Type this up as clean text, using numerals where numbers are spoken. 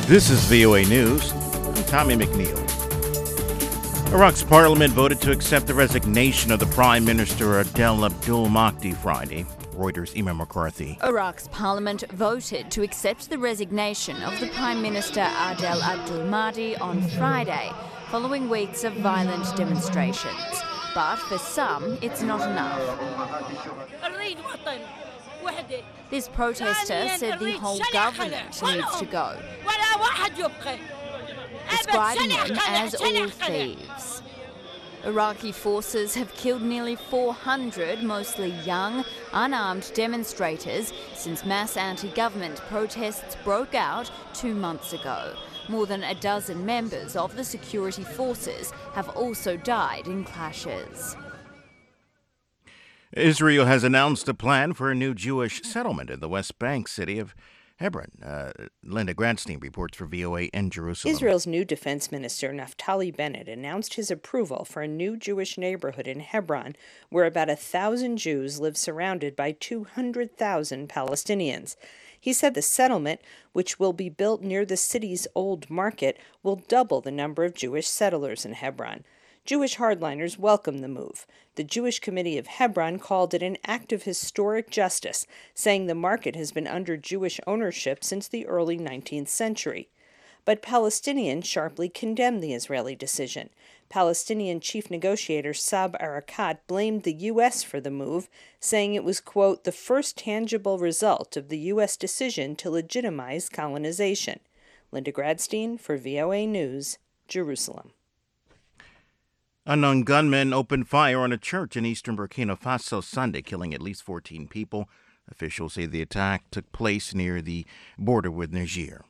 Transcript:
This is VOA News. I'm Tommy McNeil. Iraq's parliament voted to accept the resignation of the Prime Minister Adel Abdul Mahdi Friday. Reuters' Emma McCarthy. Iraq's parliament voted to accept the resignation of the Prime Minister Adel Abdul Mahdi on Friday, following weeks of violent demonstrations. But for some, it's not enough. This protester said the whole government needs to go, describing them as all thieves. Iraqi forces have killed nearly 400, mostly young, unarmed demonstrators since mass anti-government protests broke out 2 months ago. More than a dozen members of the security forces have also died in clashes. Israel has announced a plan for a new Jewish settlement in the West Bank city of Hebron. Linda Gradstein reports for VOA in Jerusalem. Israel's new defense minister, Naftali Bennett, announced his approval for a new Jewish neighborhood in Hebron, where about 1,000 Jews live surrounded by 200,000 Palestinians. He said the settlement, which will be built near the city's old market, will double the number of Jewish settlers in Hebron. Jewish hardliners welcomed the move. The Jewish Committee of Hebron called it an act of historic justice, saying the market has been under Jewish ownership since the early 19th century. But Palestinians sharply condemned the Israeli decision. Palestinian chief negotiator Saeb Erekat blamed the U.S. for the move, saying it was, quote, the first tangible result of the U.S. decision to legitimize colonization. Linda Gradstein for VOA News, Jerusalem. Unknown gunmen opened fire on a church in eastern Burkina Faso Sunday, killing at least 14 people. Officials say the attack took place near the border with Niger.